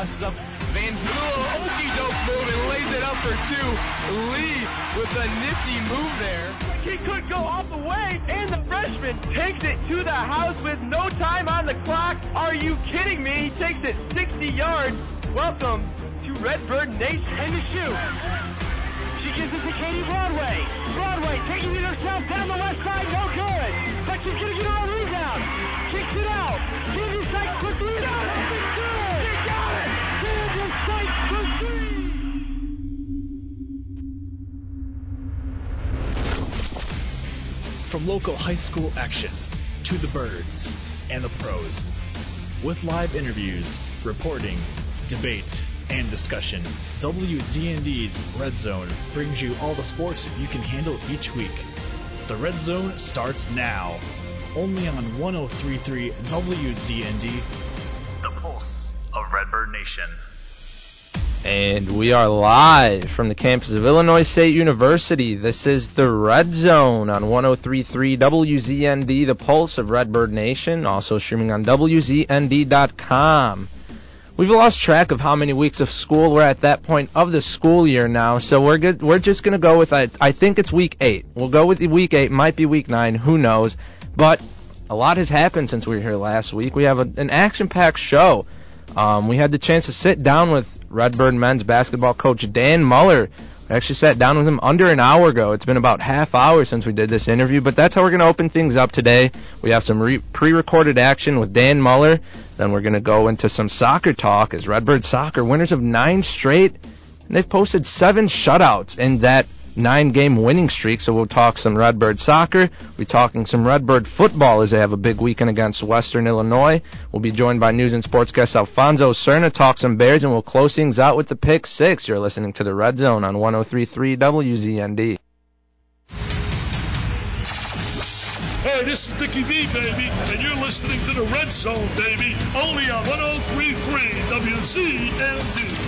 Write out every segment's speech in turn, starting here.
tosses up. Van Hula, okey-doke move, and lays it up for two. Lee with a nifty move there. He could go all the way, and the freshman takes it to the house with no time on the clock. Are you kidding me? He takes it 60 yards. Welcome to Redbird Nation. And the shoot. She gives it to Katie Broadway. Broadway taking it herself down the left side, no good. But she's going to get her own rebound. Kicks it out. Katie Sykes for three. Got it. It's good. She got it. Katie Sykes for three. From local high school action to the birds and the pros, with live interviews, reporting, debate, and discussion, WZND's Red Zone brings you all the sports you can handle each week. The Red Zone starts now, only on 103.3 WZND, the pulse of Redbird Nation. And we are live from the campus of Illinois State University. This is the Red Zone on 103.3 WZND, the pulse of Redbird Nation, also streaming on WZND.com. We've lost track of how many weeks of school we're at that point of the school year now, so we're good. We're just going to go with, I think it's week 8. We'll go with week 8, might be week 9, who knows. But a lot has happened since we were here last week. We have an action-packed show. We had the chance to sit down with Redbird men's basketball coach Dan Muller. We actually sat down with him under an hour ago. It's been about half hour since we did this interview, but that's how we're going to open things up today. We have some pre-recorded action with Dan Muller. Then we're going to go into some soccer talk as Redbird soccer, winners of 9 straight, and they've posted 7 shutouts in that 9-game winning streak. So we'll talk some Redbird soccer. We're talking some Redbird football as they have a big weekend against Western Illinois. We'll be joined by news and sports guest Alfonso Cerna, talk some Bears, and we'll close things out with the Pick 6. You're listening to the Red Zone on 103.3 WZND. Hey, this is Dickie V, baby, and you're listening to the Red Zone, baby, only on 103.3 WZND.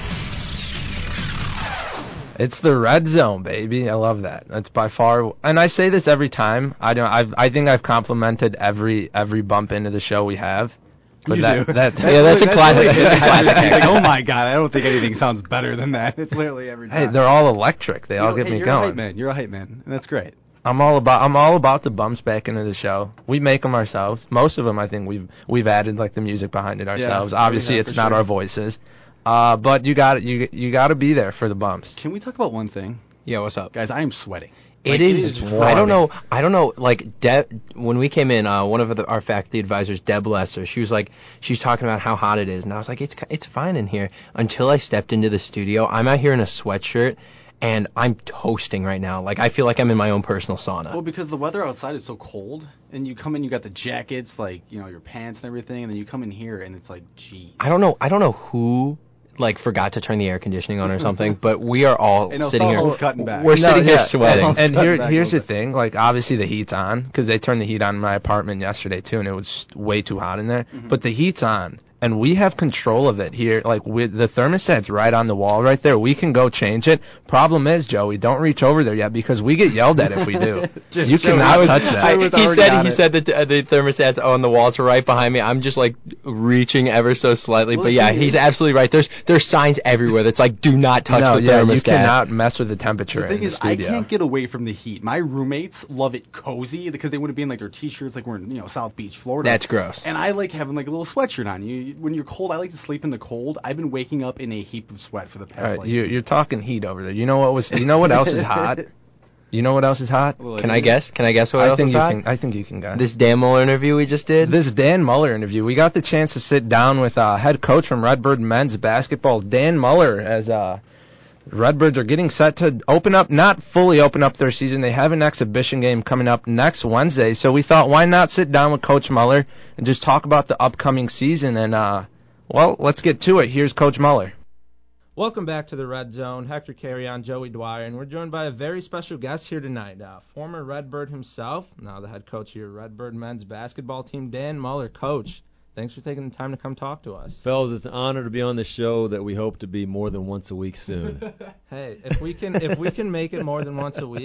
It's the Red Zone, baby. I love that. That's by far, and I say this every time. I think I've complimented every bump into the show we have. But that's a classic. It's a classic. Like, oh my God, I don't think anything sounds better than that. It's literally every time. Hey, they're all electric. They all get me going. You're a hype man, and that's great. I'm all about the bumps back into the show. We make them ourselves. Most of them, I think we've added like the music behind it ourselves. Yeah, obviously, it's not our voices. But you got to be there for the bumps. Can we talk about one thing? Yeah, what's up? Guys, I am sweating. It is I don't know, like, when we came in, one of our faculty advisors, Deb Lesser, she was talking about how hot it is, and I was like, it's fine in here, until I stepped into the studio. I'm out here in a sweatshirt, and I'm toasting right now. Like, I feel like I'm in my own personal sauna. Well, because the weather outside is so cold, and you come in, you got the jackets, like, you know, your pants and everything, and then you come in here, and it's like, geez. I don't know who forgot to turn the air conditioning on or something, but we are all sitting here. Cutting back. We're sitting here sweating. And here's the thing, like, obviously the heat's on, because they turned the heat on in my apartment yesterday too, and it was way too hot in there. Mm-hmm. But the heat's on, and we have control of it here. Like, with the thermostat's right on the wall right there. We can go change it. Problem is, Joey, don't reach over there yet, because we get yelled at if we do. You cannot touch that. He said that the thermostat's on the wall. It's right behind me. I'm just like reaching ever so slightly. But yeah, he's absolutely right. There's signs everywhere that's like, do not touch the thermostat. You cannot mess with the temperature in the studio. I can't get away from the heat. My roommates love it cozy because they want to be in like their t-shirts, like we're in South Beach, Florida. That's gross. And I like having like a little sweatshirt on. When you're cold, I like to sleep in the cold. I've been waking up in a heap of sweat for the past. All right, you're talking heat over there. You know what else is hot? You know what else is hot? Can I guess what else is hot? I think you can guess. This Dan Muller interview we just did? This Dan Muller interview. We got the chance to sit down with head coach from Redbird men's basketball, Dan Muller, as Redbirds are getting set to not fully open up their season. They have an exhibition game coming up next Wednesday. So we thought, why not sit down with Coach Muller and just talk about the upcoming season? And, let's get to it. Here's Coach Muller. Welcome back to the Red Zone. Hector Carrion, Joey Dwyer, and we're joined by a very special guest here tonight, former Redbird himself, now the head coach of your Redbird men's basketball team, Dan Muller. Coach, thanks for taking the time to come talk to us. Fellas, it's an honor to be on the show that we hope to be more than once a week soon. Hey, if we can make it more than once a week,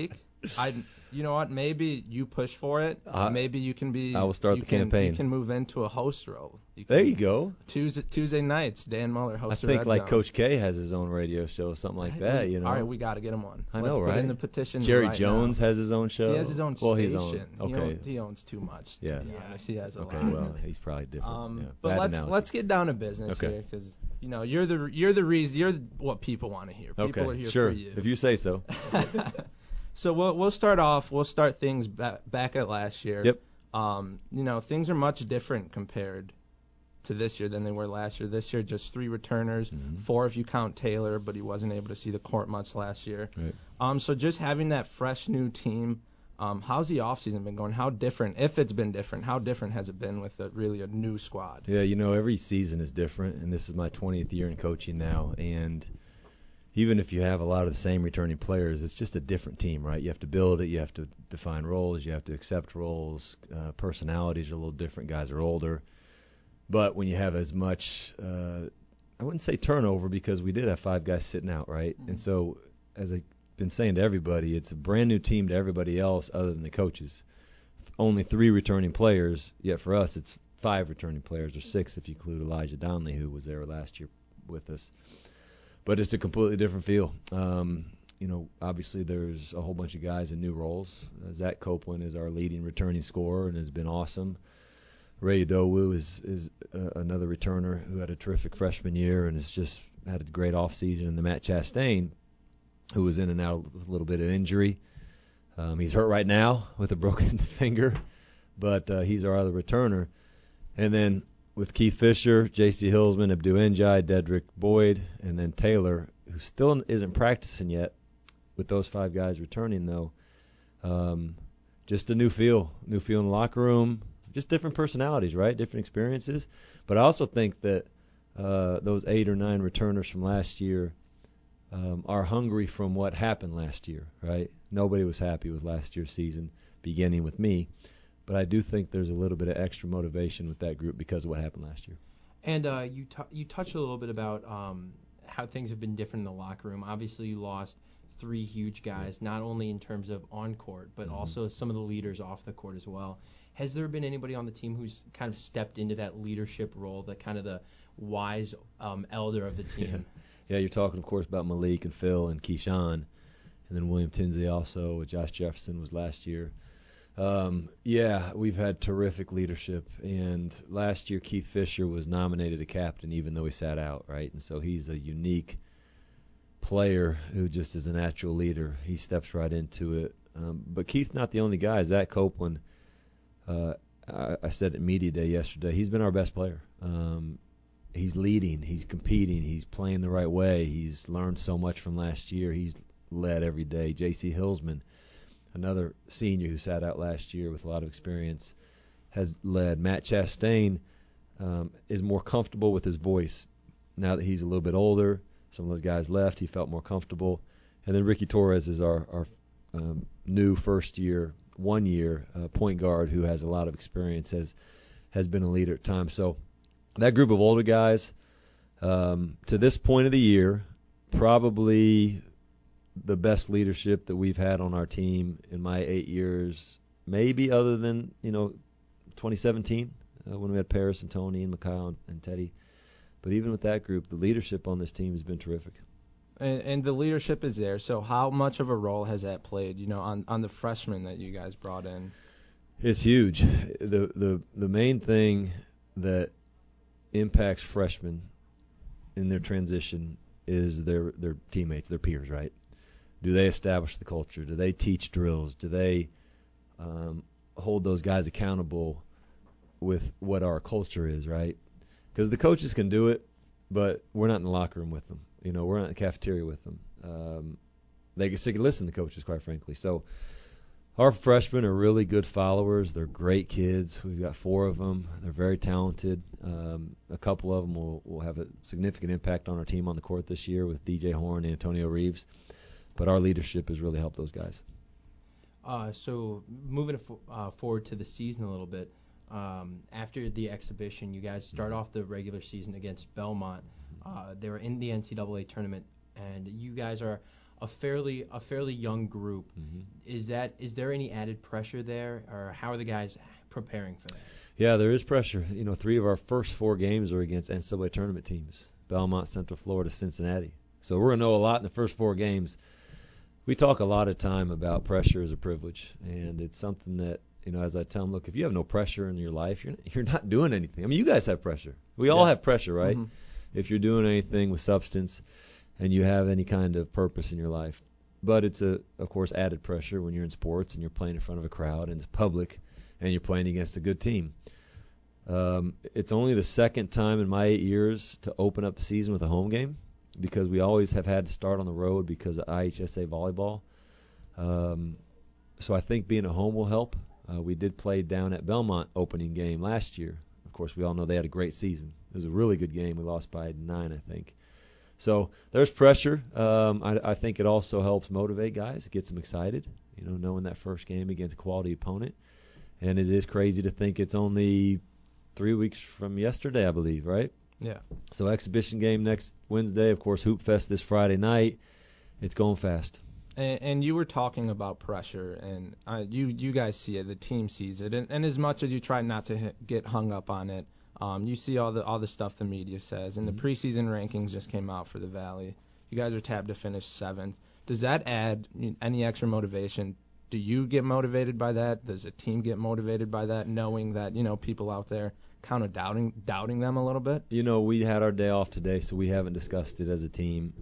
You know what? Maybe you push for it. Maybe you can be. I will start the campaign. You can move into a host role. There you go. Tuesday nights, Dan Muller hosts. I think like Coach K has his own radio show, something like that. You know. All right, we got to get him on. I know, Let's right? Put in the petition. Jerry right Jones now. has his own show. He has his own station. Okay. He owns too much. Yeah. To be honest, he has a lot. Okay, well, he's probably different. Yeah. But Bad let's get down to business here, because you're the reason. You're what people want to hear. People are here sure. for you. If you say so. So we'll start off. We'll start things back at last year. Yep. Things are much different compared to this year than they were last year. This year, just 3 returners, 4 if you count Taylor, but he wasn't able to see the court much last year. Right. So just having that fresh new team, how's the offseason been going? How different, if it's been different, how different has it been with really a new squad? Yeah, every season is different, and this is my 20th year in coaching now, and even if you have a lot of the same returning players, it's just a different team, right? You have to build it. You have to define roles. You have to accept roles. Personalities are a little different. Guys are older. But when you have as much, I wouldn't say turnover, because we did have 5 guys sitting out, right? And so, as I've been saying to everybody, it's a brand new team to everybody else other than the coaches. Only 3 returning players, yet for us it's 5 returning players, or 6 if you include Elijah Donnelly, who was there last year with us. But it's a completely different feel. Obviously there's a whole bunch of guys in new roles. Zach Copeland is our leading returning scorer and has been awesome. Ray Udowu is another returner who had a terrific freshman year and has just had a great offseason. And the Matt Chastain, who was in and out with a little bit of injury. He's hurt right now with a broken finger, but he's our other returner. And then with Keith Fisher, J.C. Hillsman, Abdu Njai, Dedrick Boyd, and then Taylor, who still isn't practicing yet. With those 5 guys returning, though, just a new feel in the locker room, just different personalities, right? Different experiences. But I also think that those 8 or 9 returners from last year are hungry from what happened last year, right? Nobody was happy with last year's season, beginning with me. But I do think there's a little bit of extra motivation with that group because of what happened last year. And you touched a little bit about how things have been different in the locker room. Obviously, you lost 3 huge guys, not only in terms of on court, but also some of the leaders off the court as well. Has there been anybody on the team who's kind of stepped into that leadership role, the kind of the wise elder of the team? Yeah, you're talking, of course, about Malik and Phil and Keyshawn, and then William Tinsley also. Josh Jefferson was last year. We've had terrific leadership, and last year Keith Fisher was nominated a captain even though he sat out, right? And so he's a unique player who just is a natural leader. He steps right into it. But Keith's not the only guy. Zach Copeland, I said at Media Day yesterday, he's been our best player. He's leading, he's competing, he's playing the right way. He's learned so much from last year. He's led every day. J.C. Hillsman, another senior who sat out last year with a lot of experience, has led. Matt Chastain is more comfortable with his voice now that he's a little bit older. Some of those guys left. He felt more comfortable. And then Ricky Torres is our new first-year, 1-year point guard who has a lot of experience, has been a leader at times. So that group of older guys, to this point of the year, probably the best leadership that we've had on our team in my 8 years, maybe other than 2017 when we had Paris and Tony and Mikhail and Teddy. But even with that group, the leadership on this team has been terrific. And the leadership is there. So how much of a role has that played, on the freshmen that you guys brought in? It's huge. The main thing that impacts freshmen in their transition is their teammates, their peers, right? Do they establish the culture? Do they teach drills? Do they hold those guys accountable with what our culture is, right? Because the coaches can do it, but we're not in the locker room with them. We're not in the cafeteria with them. They can listen to coaches, quite frankly. So our freshmen are really good followers. They're great kids. We've got 4 of them. They're very talented. A couple of them will have a significant impact on our team on the court this year with DJ Horn and Antonio Reeves. But our leadership has really helped those guys. So moving forward to the season a little bit, after the exhibition, you guys start off the regular season against Belmont. They were in the NCAA tournament, and you guys are a fairly young group. Mm-hmm. Is there any added pressure there, or how are the guys preparing for that? Yeah, there is pressure. 3 of our first 4 games are against NCAA tournament teams: Belmont, Central Florida, Cincinnati. So we're going to know a lot in the first 4 games. We talk a lot of time about pressure as a privilege, and it's something that, as I tell them, look, if you have no pressure in your life, you're not doing anything. I mean, you guys have pressure. We all have pressure, right? Mm-hmm. If you're doing anything with substance and you have any kind of purpose in your life. But it's, of course, added pressure when you're in sports and you're playing in front of a crowd and it's public and you're playing against a good team. It's only the second time in my 8 years to open up the season with a home game, because we always have had to start on the road because of IHSA volleyball. So I think being at home will help. We did play down at Belmont opening game last year. Of course, we all know they had a great season. It was a really good game. We lost by 9, I think. So there's pressure. I think it also helps motivate guys, gets them excited, knowing that first game against a quality opponent. And it is crazy to think it's only 3 weeks from yesterday, I believe, right? Yeah. So exhibition game next Wednesday, of course, Hoop Fest this Friday night. It's going fast. And you were talking about pressure, and you guys see it, the team sees it, and as much as you try not to get hung up on it, you see all the stuff the media says, and the preseason rankings just came out for the Valley. You guys are tabbed to finish 7th. Does that add any extra motivation? Do you get motivated by that? Does the team get motivated by that, knowing that people out there kind of doubting them a little bit? We had our day off today, so we haven't discussed it as a team.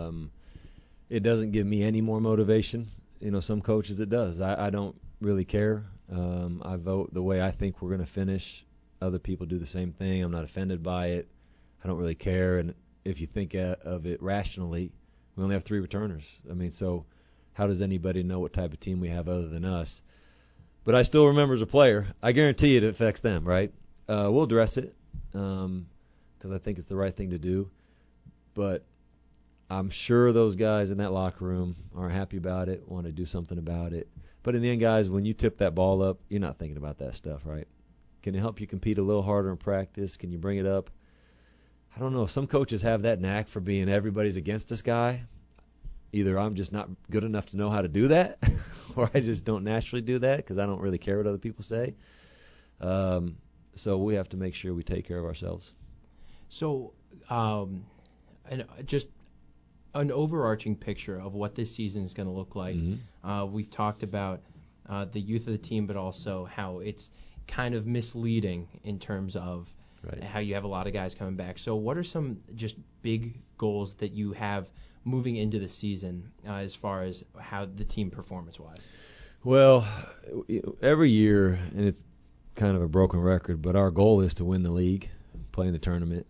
It doesn't give me any more motivation. Some coaches it does. I don't really care. I vote the way I think we're going to finish. Other people do the same thing. I'm not offended by it. I don't really care. And if you think of it rationally, we only have 3 returners. I mean, so how does anybody know what type of team we have other than us? But I still remember as a player, I guarantee it affects them, right? We'll address it because I think it's the right thing to do. But I'm sure those guys in that locker room are happy about it, want to do something about it. But in the end, guys, when you tip that ball up, you're not thinking about that stuff, right? Can it help you compete a little harder in practice? Can you bring it up? I don't know. Some coaches have that knack for being everybody's against this guy. Either I'm just not good enough to know how to do that, or I just don't naturally do that because I don't really care what other people say. So we have to make sure we take care of ourselves. So, and just an overarching picture of what this season is going to look like. Mm-hmm. We've talked about the youth of the team, but also how it's kind of misleading in terms of how you have a lot of guys coming back. So what are some just big goals that you have moving into the season as far as how the team performance-wise? Well, every year, and it's kind of a broken record, but our goal is to win the league, play in the tournament,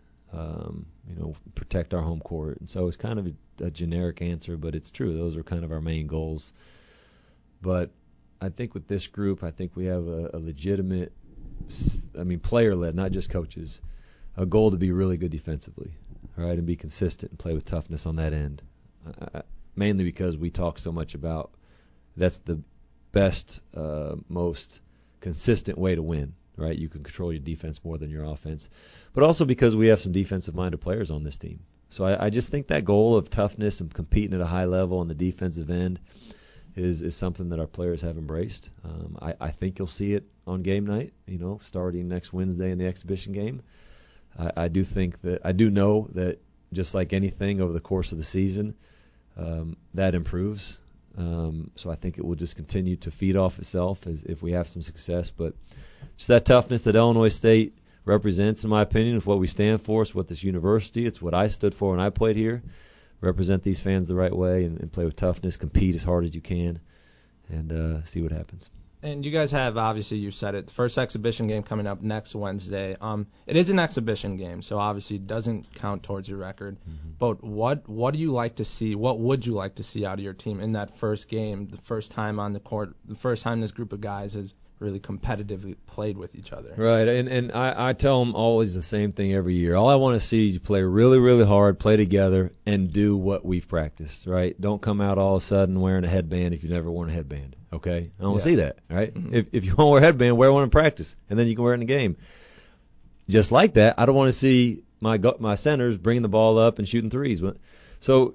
protect our home court. And so it's kind of a generic answer, but it's true. Those are kind of our main goals. But I think with this group, I think we have a legitimate, player-led, not just coaches, a goal to be really good defensively, all right, and be consistent and play with toughness on that end. Mainly because we talk so much about that's the best, most consistent way to win, right? You can control your defense more than your offense. But also because we have some defensive-minded players on this team. So I just think that goal of toughness and competing at a high level on the defensive end is something that our players have embraced. I think you'll see it on game night, starting next Wednesday in the exhibition game. I do know that just like anything over the course of the season, that improves. So I think it will just continue to feed off itself as if we have some success. But just that toughness that Illinois State represents, in my opinion, is what we stand for. It's what this university, it's what I stood for when I played here. Represent these fans the right way and play with toughness, compete as hard as you can, and see what happens. And you guys have, obviously, you said it, the first exhibition game coming up next Wednesday. It is an exhibition game, so obviously it doesn't count towards your record. Mm-hmm. But what do you like to see? What would you like to see out of your team in that first game, the first time on the court, the first time this group of guys has really competitively played with each other? Right, and I tell them always the same thing every year. All I want to see is you play really, really hard, play together, and do what we've practiced, right? Don't come out all of a sudden wearing a headband if you've never worn a headband, okay? I don't want to see that, right? Mm-hmm. If you want to wear a headband, wear one in practice, and then you can wear it in the game. Just like that, I don't want to see my centers bringing the ball up and shooting threes. So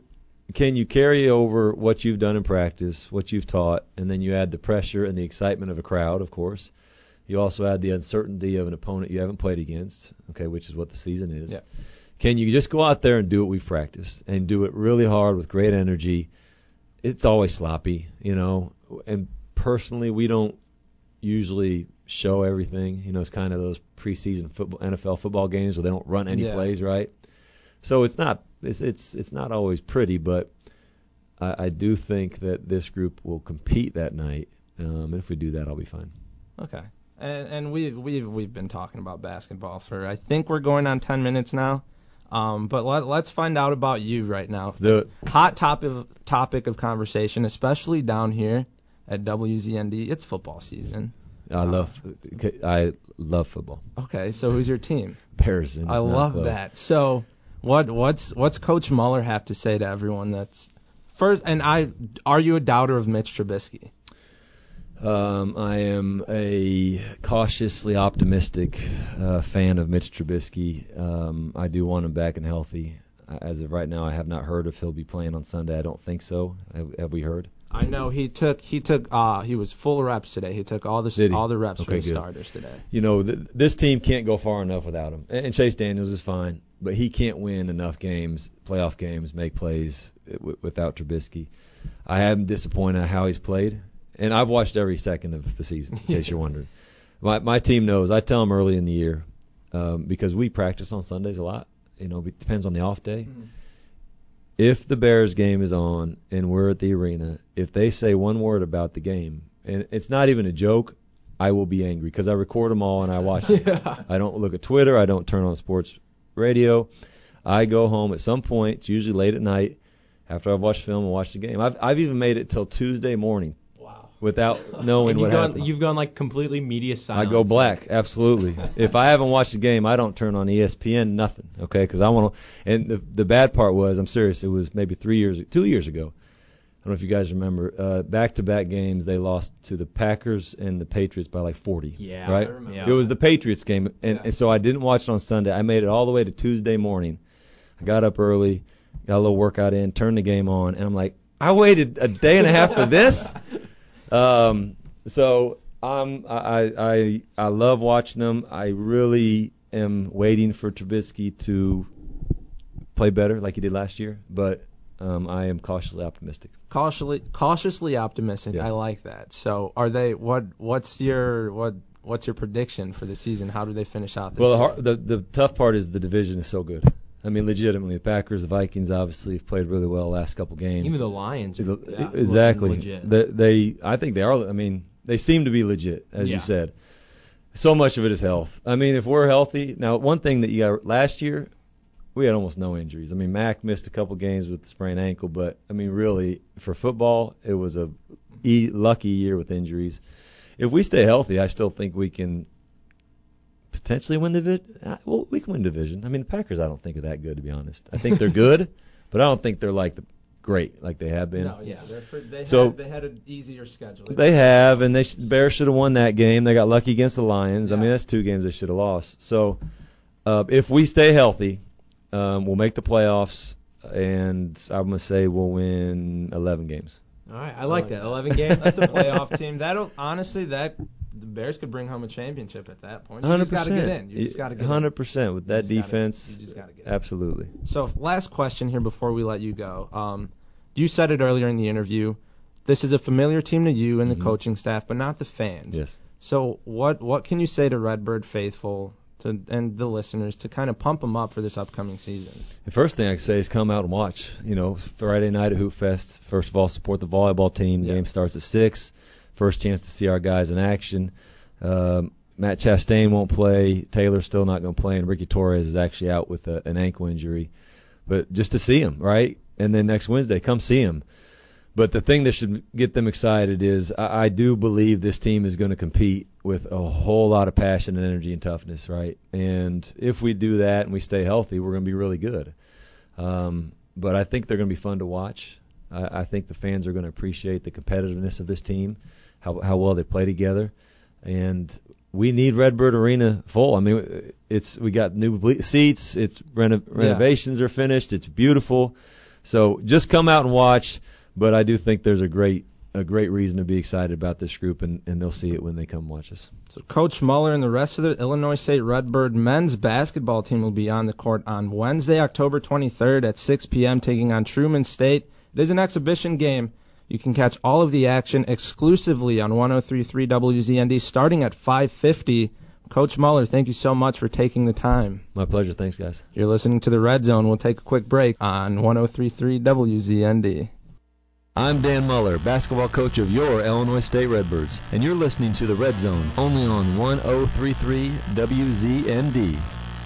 can you carry over what you've done in practice, what you've taught, and then you add the pressure and the excitement of a crowd, of course. You also add the uncertainty of an opponent you haven't played against, okay, which is what the season is. Yeah. Can you just go out there and do what we've practiced and do it really hard with great energy? It's always sloppy, and personally we don't usually show everything. It's kind of those preseason NFL football games where they don't run any plays, right? So it's not always pretty, but I do think that this group will compete that night, and if we do that, I'll be fine. Okay. And we've been talking about basketball for, I think we're going on 10 minutes now. But let's find out about you right now. Hot topic of conversation, especially down here at WZND. It's football season. I love football. Okay, so who's your team? Bears. I love that. So what's Coach Mueller have to say to everyone that's first? And are you a doubter of Mitch Trubisky? I am a cautiously optimistic fan of Mitch Trubisky. I do want him back and healthy. As of right now, I have not heard if he'll be playing on Sunday. I don't think so. Have we heard? I know he was full reps today. He took all the reps for the starters today. This team can't go far enough without him. And Chase Daniels is fine, but he can't win enough games, playoff games, make plays without Trubisky. I am disappointed at how he's played. And I've watched every second of the season, in case you're wondering. My team knows. I tell them early in the year because we practice on Sundays a lot. It depends on the off day. Mm-hmm. If the Bears game is on and we're at the arena, if they say one word about the game, and it's not even a joke, I will be angry because I record them all and I watch them. I don't look at Twitter. I don't turn on sports radio. I go home at some point. It's usually late at night after I've watched film and watched the game. I've even made it till Tuesday morning. Without knowing what happened. You've gone like completely media silence. I go black, absolutely. If I haven't watched the game, I don't turn on ESPN, nothing, okay? Because I want to. And the bad part was, I'm serious, it was maybe 2 years ago. I don't know if you guys remember. Back-to-back games, they lost to the Packers and the Patriots by like 40. Yeah, right? I remember. It was the Patriots game, and so I didn't watch it on Sunday. I made it all the way to Tuesday morning. I got up early, got a little workout in, turned the game on, and I'm like, I waited a day and a half for this. So I love watching them. I really am waiting for Trubisky to play better like he did last year, but I am cautiously optimistic. Cautiously optimistic. Yes. I like that. So are they? What's your prediction for the season? How do they finish out this year? Well, the tough part is the division is so good. I mean, legitimately, the Packers, the Vikings, obviously have played really well the last couple games. Even the Lions, exactly. Legit. I think they are. I mean, they seem to be legit, as you said. So much of it is health. I mean, if we're healthy, now one thing that you got last year, we had almost no injuries. I mean, Mac missed a couple games with the sprained ankle, but I mean, really, for football, it was a lucky year with injuries. If we stay healthy, I still think we can potentially win the division. Well, we can win division. I mean, the Packers, I don't think are that good, to be honest. I think they're good, but I don't think they're like great like they have been. No, yeah, they had an easier schedule. They have, and Bears should have won that game. They got lucky against the Lions. Yeah. I mean, that's 2 games they should have lost. So, if we stay healthy, we'll make the playoffs, and I'm gonna say we'll win 11 games. All right, I like that. 11 games. That's a playoff team. The Bears could bring home a championship at that point. You 100%. just got to get in. You just got to get 100% with that defense. You just got to get in. Absolutely. So last question here before we let you go. You said it earlier in the interview. This is a familiar team to you and the coaching staff, but not the fans. Yes. So what can you say to Redbird faithful and the listeners to kind of pump them up for this upcoming season? The first thing I can say is come out and watch. Friday night at Hoop Fest. First of all, support the volleyball team. The game starts at 6. First chance to see our guys in action. Matt Chastain won't play. Taylor's still not going to play, and Ricky Torres is actually out with an ankle injury. But just to see him, right? And then next Wednesday, come see him. But the thing that should get them excited is I do believe this team is going to compete with a whole lot of passion and energy and toughness, right? And if we do that and we stay healthy, we're going to be really good. But I think they're going to be fun to watch. I think the fans are going to appreciate the competitiveness of this team, how well they play together. And we need Redbird Arena full. I mean, we got new seats. Renovations are finished. It's beautiful. So just come out and watch. But I do think there's a great reason to be excited about this group, and they'll see it when they come watch us. So Coach Muller and the rest of the Illinois State Redbird men's basketball team will be on the court on Wednesday, October 23rd at 6 p.m. taking on Truman State. It is an exhibition game. You can catch all of the action exclusively on 103.3 WZND starting at 5:50. Coach Muller, thank you so much for taking the time. My pleasure. Thanks, guys. You're listening to the Red Zone. We'll take a quick break on 103.3 WZND. I'm Dan Muller, basketball coach of your Illinois State Redbirds, and you're listening to the Red Zone only on 103.3 WZND.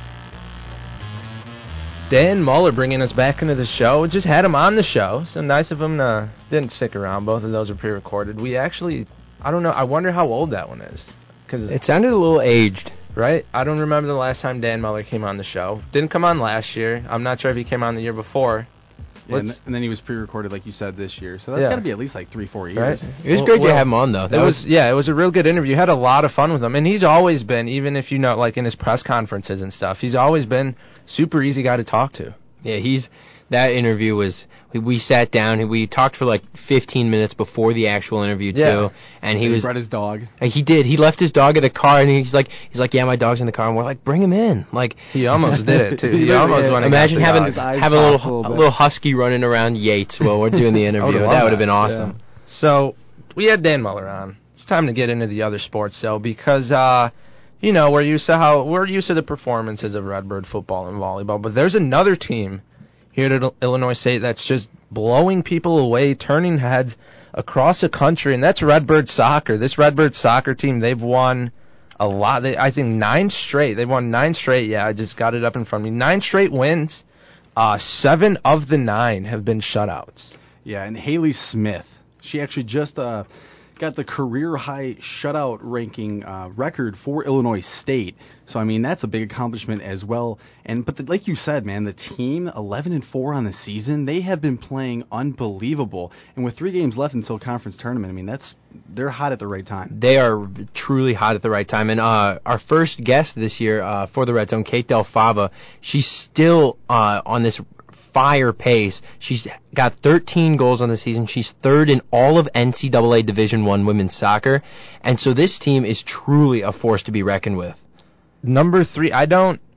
Dan Muller bringing us back into the show. Just had him on the show, so nice of him to didn't stick around. Both of those are pre-recorded. We actually, I don't know, I wonder how old that one is. Cause it sounded a little aged. Right? I don't remember the last time Dan Muller came on the show. Didn't come on last year. I'm not sure if he came on the year before. Yeah, and then he was pre-recorded, like you said, this year. So that's got to be at least like 3-4 years. Right? It was great to have him on, though. It was a real good interview. Had a lot of fun with him. And he's always been, even if you know, like in his press conferences and stuff, he's always been super easy guy to talk to. Yeah, that interview was, we sat down and we talked for like 15 minutes before the actual interview too. Yeah. And he brought his dog. He did. He left his dog at the car and he's like, yeah, my dog's in the car. And we're like, bring him in. Like he almost did it too. He almost went. Imagine having a little husky running around Yates while we're doing the interview. That would have been awesome. Yeah. So we had Dan Muller on. It's time to get into the other sports though, because we're used to the performances of Redbird football and volleyball, but there's another team here at Illinois State that's just blowing people away, turning heads across the country, and that's Redbird soccer. This Redbird soccer team, they've won a lot. I think 9 straight. They've won 9 straight. Yeah, I just got it up in front of me. 9 straight wins. 7 of the 9 have been shutouts. Yeah, and Haley Smith, she actually just got the career-high shutout ranking record for Illinois State. So, I mean, that's a big accomplishment as well. But like you said, man, the team, 11-4 on the season, they have been playing unbelievable. And with 3 games left until conference tournament, I mean, they're hot at the right time. They are truly hot at the right time. And our first guest this year for the Red Zone, Kate Del Fava, she's still on this fire pace. She's got 13 goals on the season. She's 3rd in all of NCAA Division I women's soccer. And so this team is truly a force to be reckoned with. Number 3, my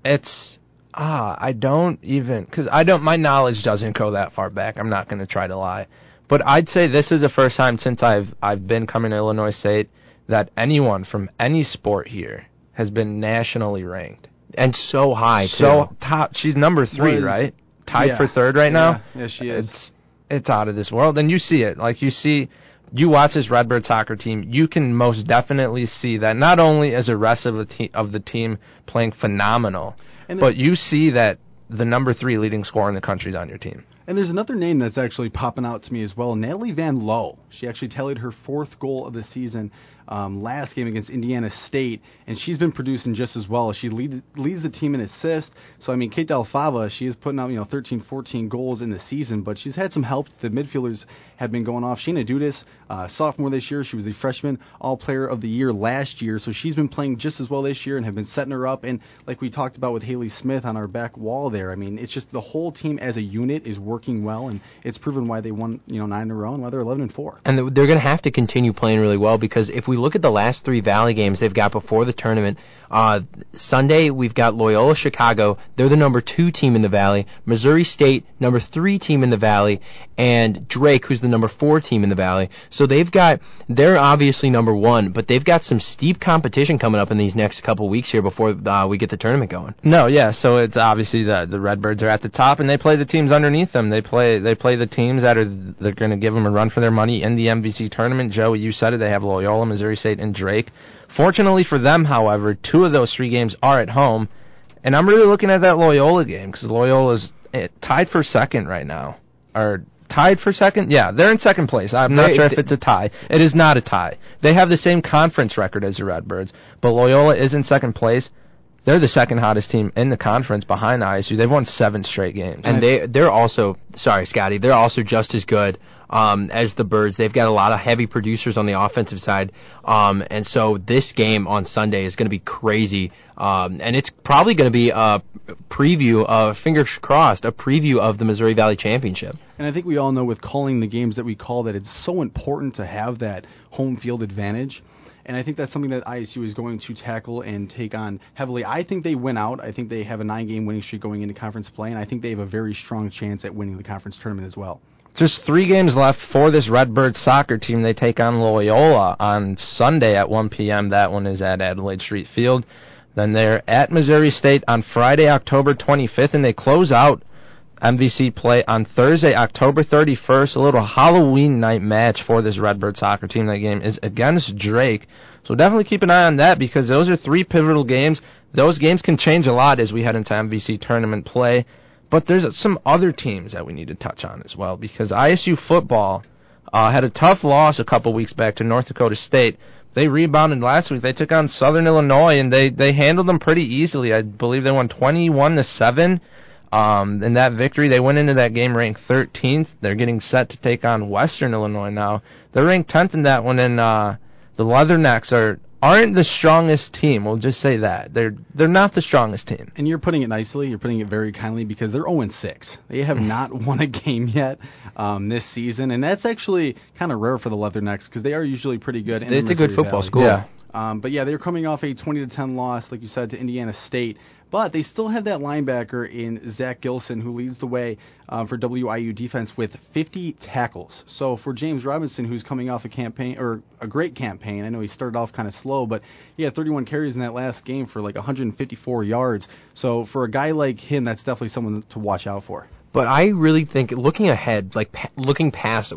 knowledge doesn't go that far back. I'm not going to try to lie. But I'd say this is the first time since I've been coming to Illinois State that anyone from any sport here has been nationally ranked. And so high, so top. She's number 3, right? Tied for 3rd right now. Yeah, she is. It's out of this world, and you see it. Like you watch this Redbird soccer team, you can most definitely see that not only is the rest of the team playing phenomenal, but you see that the number 3 leading scorer in the country is on your team. And there's another name that's actually popping out to me as well, Natalie Van Lowe. She actually tallied her 4th goal of the season last game against Indiana State, and she's been producing just as well. She leads the team in assists. So, I mean, Kate Del Fava, she is putting out 13, 14 goals in the season, but she's had some help. The midfielders have been going off. Sheena Dudas, sophomore this year, she was the freshman All-Player of the Year last year, so she's been playing just as well this year and have been setting her up. And like we talked about with Haley Smith on our back wall there, I mean, it's just the whole team as a unit is working well, and it's proven why they won 9 in a row and why they're 11-4. And they're going to have to continue playing really well, because if we look at the last 3 Valley games they've got before the tournament, Sunday we've got Loyola Chicago. They're the number 2 team in the Valley. Missouri State, number 3 team in the Valley, and Drake, who's the number 4 team in the Valley. So they're obviously number 1, but they've got some steep competition coming up in these next couple weeks here before we get the tournament going. No, yeah. So it's obviously the Redbirds are at the top, and they play the teams underneath them. They play the teams they're going to give them a run for their money in the MVC tournament. Joey, you said it. They have Loyola, Missouri State, and Drake. Fortunately for them, however, 2 of those 3 games are at home, and I'm really looking at that Loyola game because Loyola's tied for 2nd right now. Or tied for 2nd? Yeah, they're in 2nd place. I'm not sure if it's a tie. It is not a tie. They have the same conference record as the Redbirds, but Loyola is in 2nd place. They're the 2nd hottest team in the conference behind ISU. They've won 7 straight games. And they're also, sorry, Scotty, they're also just as good as the Birds. They've got a lot of heavy producers on the offensive side. And so this game on Sunday is going to be crazy. And it's probably going to be a preview, fingers crossed, a preview of the Missouri Valley Championship. And I think we all know with calling the games that we call that it's so important to have that home field advantage. And I think that's something that ISU is going to tackle and take on heavily. I think they win out. I think they have a 9-game winning streak going into conference play, and I think they have a very strong chance at winning the conference tournament as well. Just 3 games left for this Redbird soccer team. They take on Loyola on Sunday at 1 p.m. That one is at Adelaide Street Field. Then they're at Missouri State on Friday, October 25th, and they close out MVC play on Thursday, October 31st. A little Halloween night match for this Redbird soccer team. That game is against Drake. So definitely keep an eye on that because those are 3 pivotal games. Those games can change a lot as we head into MVC tournament play. But there's some other teams that we need to touch on as well because ISU football had a tough loss a couple weeks back to North Dakota State. They rebounded last week. They took on Southern Illinois, and they handled them pretty easily. I believe they won 21-7. In that victory, they went into that game ranked 13th. They're getting set to take on Western Illinois now. They're ranked 10th in that one, and the Leathernecks aren't the strongest team. We'll just say that. They're not the strongest team. And you're putting it nicely. You're putting it very kindly because they're 0-6. They have not won a game yet this season, and that's actually kind of rare for the Leathernecks because they are usually pretty good. It's a good football school. Yeah. But yeah, they're coming off a 20-10 loss, like you said, to Indiana State. But they still have that linebacker in Zach Gilson, who leads the way for WIU defense with 50 tackles. So for James Robinson, who's coming off a great campaign, I know he started off kind of slow, but he had 31 carries in that last game for like 154 yards. So for a guy like him, that's definitely someone to watch out for. But I really think looking ahead, looking past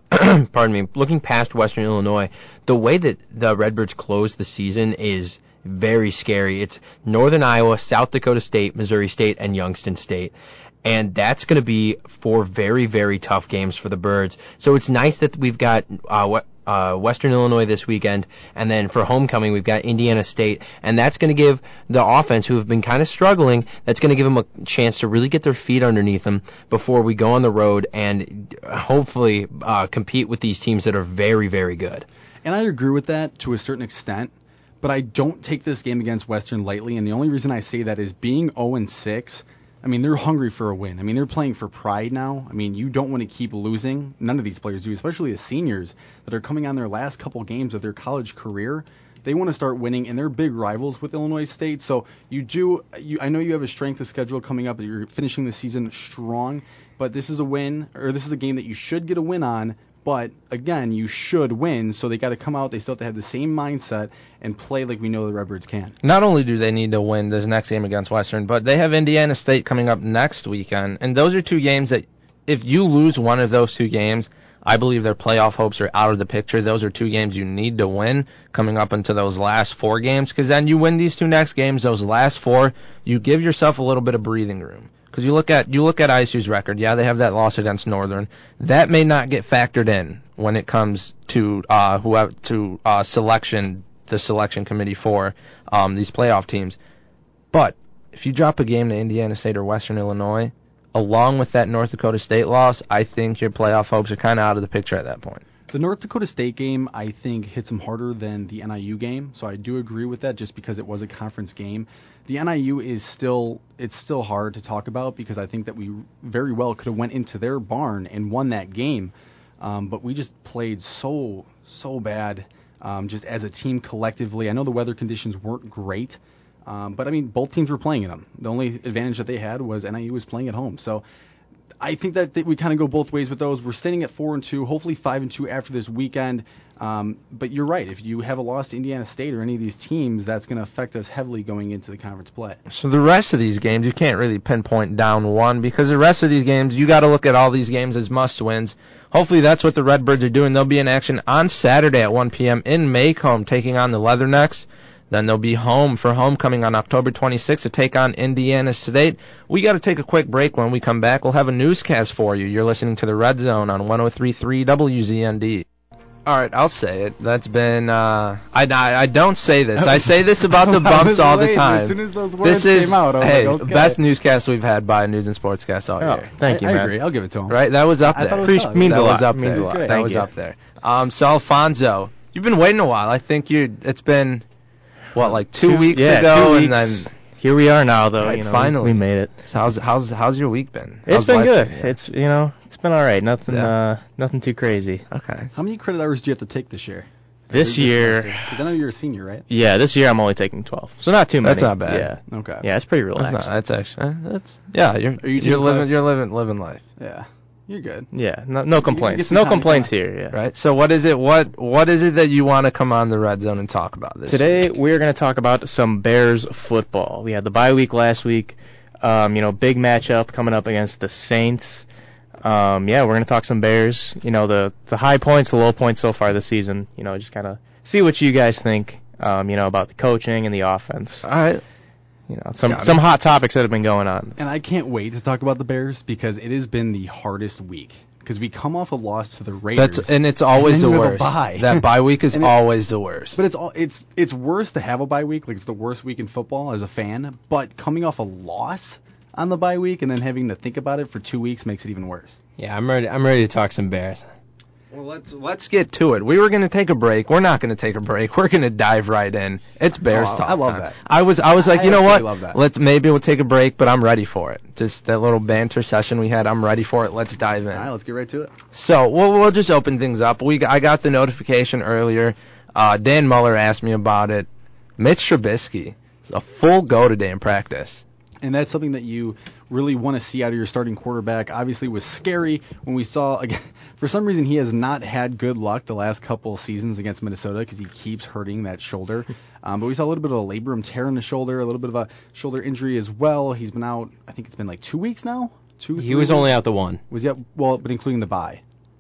Western Illinois, the way that the Redbirds close the season is very scary. It's Northern Iowa, South Dakota State, Missouri State, and Youngstown State. And that's going to be 4 very, very tough games for the Birds. So it's nice that we've got Western Illinois this weekend, and then for homecoming we've got Indiana State, and that's going to give the offense, who have been kind of struggling, that's going to give them a chance to really get their feet underneath them before we go on the road and hopefully compete with these teams that are very, very good. And I agree with that to a certain extent, but I don't take this game against Western lightly, and the only reason I say that is being 0-6, I mean, they're hungry for a win. I mean, they're playing for pride now. I mean, you don't want to keep losing. None of these players do, especially the seniors that are coming on their last couple games of their college career. They want to start winning, and they're big rivals with Illinois State. So I know you have a strength of schedule coming up. You're finishing the season strong, but this is a win, or this is a game that you should get a win on. But, again, you should win, so they got to come out. They still have to have the same mindset and play like we know the Redbirds can. Not only do they need to win this next game against Western, but they have Indiana State coming up next weekend. And those are 2 games that if you lose one of those 2 games, I believe their playoff hopes are out of the picture. Those are 2 games you need to win coming up into those last 4 games, because then you win these 2 next games, those last 4, you give yourself a little bit of breathing room. Because you look at ISU's record. Yeah, they have that loss against Northern. That may not get factored in when it comes to selection, the selection committee for these playoff teams. But if you drop a game to Indiana State or Western Illinois, along with that North Dakota State loss, I think your playoff hopes are kind of out of the picture at that point. The North Dakota State game, I think, hits them harder than the NIU game, so I do agree with that just because it was a conference game. The NIU is still hard to talk about because I think that we very well could have went into their barn and won that game, but we just played so bad just as a team collectively. I know the weather conditions weren't great, but, I mean, both teams were playing in them. The only advantage that they had was NIU was playing at home, so I think that we kind of go both ways with those. We're standing at 4-2, hopefully 5-2 after this weekend. But you're right. If you have a loss to Indiana State or any of these teams, that's going to affect us heavily going into the conference play. So the rest of these games, you can't really pinpoint down one because the rest of these games, you got to look at all these games as must-wins. Hopefully that's what the Redbirds are doing. They'll be in action on Saturday at 1 p.m. in Macomb taking on the Leathernecks. Then they'll be home for homecoming on October 26th to take on Indiana State. We got to take a quick break. When we come back, we'll have a newscast for you. You're listening to the Red Zone on 103.3 WZND. All right, I'll say it. That's been I don't say this. I say this about the bumps all the time. As soon as those words came out, I was like, okay. Best newscast we've had by News and Sportscast all year. Thank you, man. I agree. I'll give it to him. Right, that was up there. I thought it was means that a lot. was up Means there. a lot. Great. That was up there. So Alfonso, you've been waiting a while. I think it's been like 2 weeks ago, 2 weeks. and then Here we are now, though. Right, You know, finally. we made it. So how's your week been? It's How's been life good. been? It's it's been all right. Nothing nothing too crazy. Okay. How many credit hours do you have to take this year? This year, Because I know you're a senior, right? yeah, this year I'm only taking 12, so not too many. That's not bad. Yeah, Okay. yeah, it's pretty That's relaxed. not. That's actually. That's yeah. You're Are you taking class? you're living life. Yeah. You're good. Yeah, no complaints. some No time to complaints cry. here. Yeah. Right. So what is it? What is it that you want to come on the Red Zone and talk about this Today week? we're going to talk about some Bears football. We had the bye week last week. Big matchup coming up against the Saints. We're going to talk some Bears. The high points, the low points so far this season. Just kind of see what you guys think. About the coaching and the offense. All right. Some hot topics that have been going on. And I can't wait to talk about the Bears because it has been the hardest week. Because we come off a loss to the Raiders. It's always and the then you have a worst. bye. That bye week is And it- always the worst. But it's worse to have a bye week. Like, it's the worst week in football as a fan. But coming off a loss on the bye week and then having to think about it for 2 weeks makes it even worse. Yeah, I'm ready to talk some Bears. Well, let's get to it. We were going to take a break. We're not going to take a break. We're going to dive right in. It's Bears Oh, talk. I love time. that. I was like, you know absolutely what? love that. Maybe we'll take a break, but I'm ready for it. Just that little banter session we had. I'm ready for it. Let's dive in. All right, let's get right to it. So we'll just open things up. I got the notification earlier. Dan Muller asked me about it. Mitch Trubisky is a full go today in practice. And that's something that you really want to see out of your starting quarterback. Obviously, it was scary when we saw, again, for some reason, he has not had good luck the last couple seasons against Minnesota because he keeps hurting that shoulder. But we saw a little bit of a labrum tear in the shoulder, a little bit of a shoulder injury as well. He's been out, I think it's been like 2 weeks now? He was only out the one. Was he out? Well, but including the bye.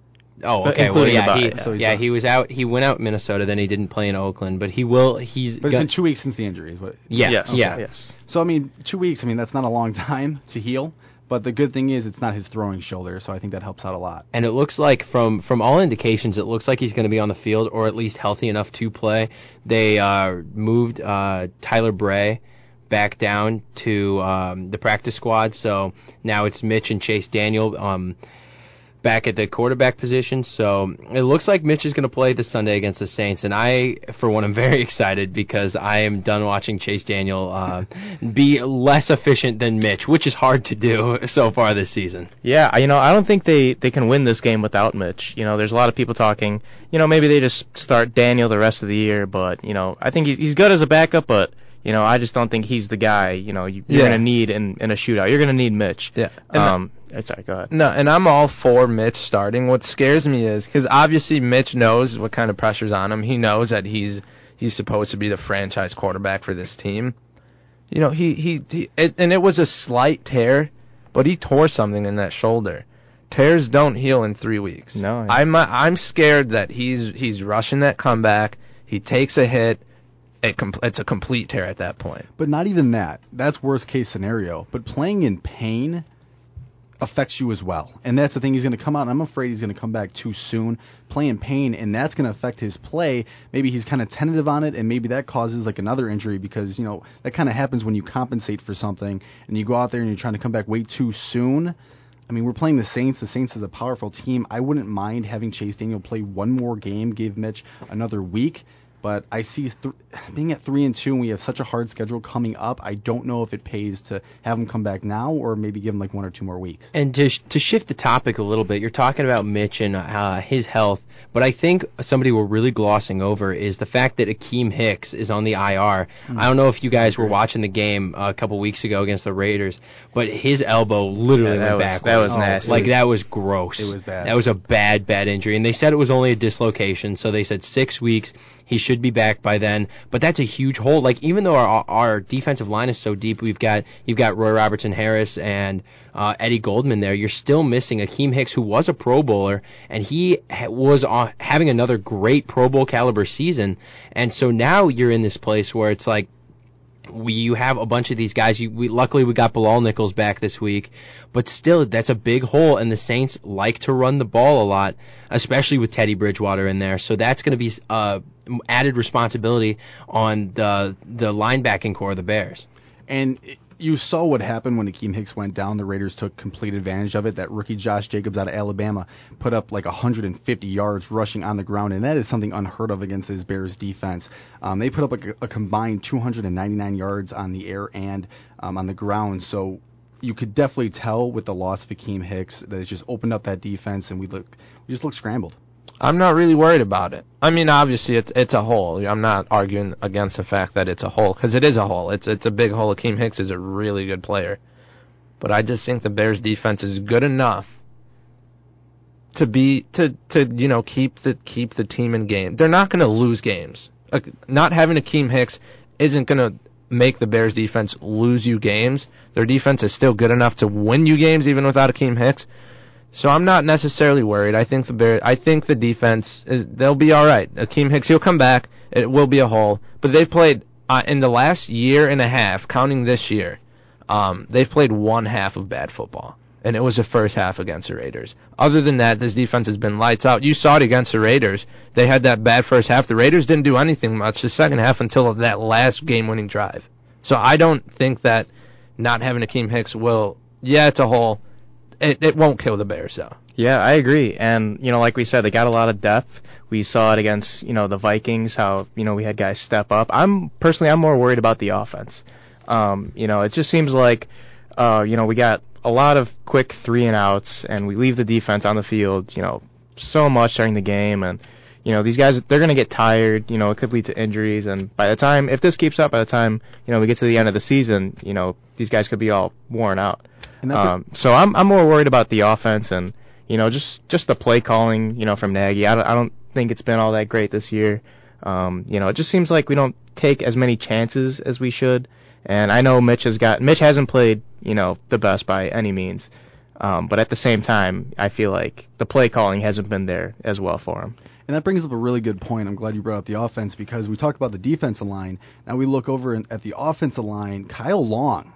Oh, okay. Well, including yeah, the bye, so he's he was out. He went out in Minnesota, then he didn't play in Oakland, but he will. He's But it's been 2 weeks since the injury. Is what? yeah, Yes. yeah. Yes. So, 2 weeks, that's not a long time to heal. But the good thing is it's not his throwing shoulder, so I think that helps out a lot. And it looks like from all indications, it looks like he's going to be on the field or at least healthy enough to play. They moved Tyler Bray back down to the practice squad, so now it's Mitch and Chase Daniel back at the quarterback position. So it looks like Mitch is going to play this Sunday against the Saints, and I, for one, am very excited because I am done watching Chase Daniel be less efficient than Mitch, which is hard to do so far this season. Yeah, I don't think they can win this game without Mitch. There's a lot of people talking, maybe they just start Daniel the rest of the year, but, I think he's good as a backup, but, I just don't think he's the guy, you're going to need in a shootout. You're going to need Mitch. Yeah. Sorry, go ahead. No, and I'm all for Mitch starting. What scares me is because obviously Mitch knows what kind of pressure's on him. He knows that he's supposed to be the franchise quarterback for this team. And it was a slight tear, but he tore something in that shoulder. Tears don't heal in 3 weeks. No, I'm scared that he's rushing that comeback. He takes a hit. It's a complete tear at that point. But not even that. That's worst case scenario. But playing in pain affects you as well. And that's the thing. He's going to come out, and I'm afraid he's going to come back too soon, play in pain, and that's going to affect his play. Maybe he's kind of tentative on it, and maybe that causes like another injury because, that kind of happens when you compensate for something and you go out there and you're trying to come back way too soon. We're playing the Saints. The Saints is a powerful team. I wouldn't mind having Chase Daniel play one more game, give Mitch another week. But I see being at 3-2 and we have such a hard schedule coming up, I don't know if it pays to have him come back now or maybe give him like 1 or 2 more weeks. And to shift the topic a little bit, you're talking about Mitch and his health, but I think somebody we're really glossing over is the fact that Akeem Hicks is on the IR. I don't know if you guys were watching the game a couple weeks ago against the Raiders, but his elbow literally went backwards. That was nasty. Like, that was gross. It was bad. That was a bad injury. And they said it was only a dislocation, so they said 6 weeks. He should be back by then. But that's a huge hole. Like, even though our defensive line is so deep, you've got Roy Robertson-Harris and Eddie Goldman there. You're still missing Akeem Hicks, who was a Pro Bowler, and he was having another great Pro Bowl caliber season. And so now you're in this place where it's like, you have a bunch of these guys. Luckily, we got Bilal Nichols back this week, but still, that's a big hole, and the Saints like to run the ball a lot, especially with Teddy Bridgewater in there. So that's going to be added responsibility on the linebacking core of the Bears. And you saw what happened when Akeem Hicks went down. The Raiders took complete advantage of it. That rookie Josh Jacobs out of Alabama put up like 150 yards rushing on the ground, and that is something unheard of against this Bears defense. They put up a combined 299 yards on the air and on the ground. So you could definitely tell with the loss of Akeem Hicks that it just opened up that defense, and we just looked scrambled. I'm not really worried about it. I mean, obviously, it's a hole. I'm not arguing against the fact that it's a hole, because it is a hole. It's a big hole. Akeem Hicks is a really good player. But I just think the Bears defense is good enough to keep the team in game. They're not going to lose games. Not having Akeem Hicks isn't going to make the Bears defense lose you games. Their defense is still good enough to win you games even without Akeem Hicks. So I'm not necessarily worried. I think the defense they'll be all right. Akeem Hicks, he'll come back. It will be a hole, but they've played in the last year and a half, counting this year. They've played one half of bad football, and it was the first half against the Raiders. Other than that, this defense has been lights out. You saw it against the Raiders. They had that bad first half. The Raiders didn't do anything much the second half until that last game-winning drive. So I don't think that not having Akeem Hicks will. Yeah, it's a hole. It won't kill the Bears, though. Yeah, I agree. And, like we said, they got a lot of depth. We saw it against, the Vikings, how, we had guys step up. I'm more worried about the offense. It just seems like, we got a lot of quick 3-and-outs, and we leave the defense on the field, so much during the game. And, these guys, they're going to get tired. It could lead to injuries. And by the time, if this keeps up, by the time, we get to the end of the season, these guys could be all worn out. So I'm more worried about the offense and, just the play calling, from Nagy. I don't think it's been all that great this year. It just seems like we don't take as many chances as we should. And I know Mitch hasn't played, the best by any means. But at the same time, I feel like the play calling hasn't been there as well for him. And that brings up a really good point. I'm glad you brought up the offense, because we talked about the defensive line. Now we look over at the offensive line. Kyle Long,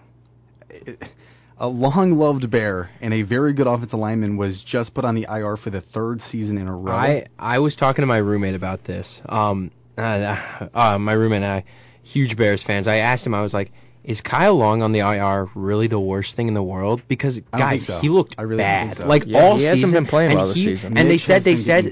a long-loved Bear and a very good offensive lineman, was just put on the IR for the third season in a row. I was talking to my roommate about this. My roommate and I, huge Bears fans. I asked him, I was like, is Kyle Long on the IR really the worst thing in the world? Because, guys, he looked bad. So. Like, all he season. Hasn't been playing well this season. And they said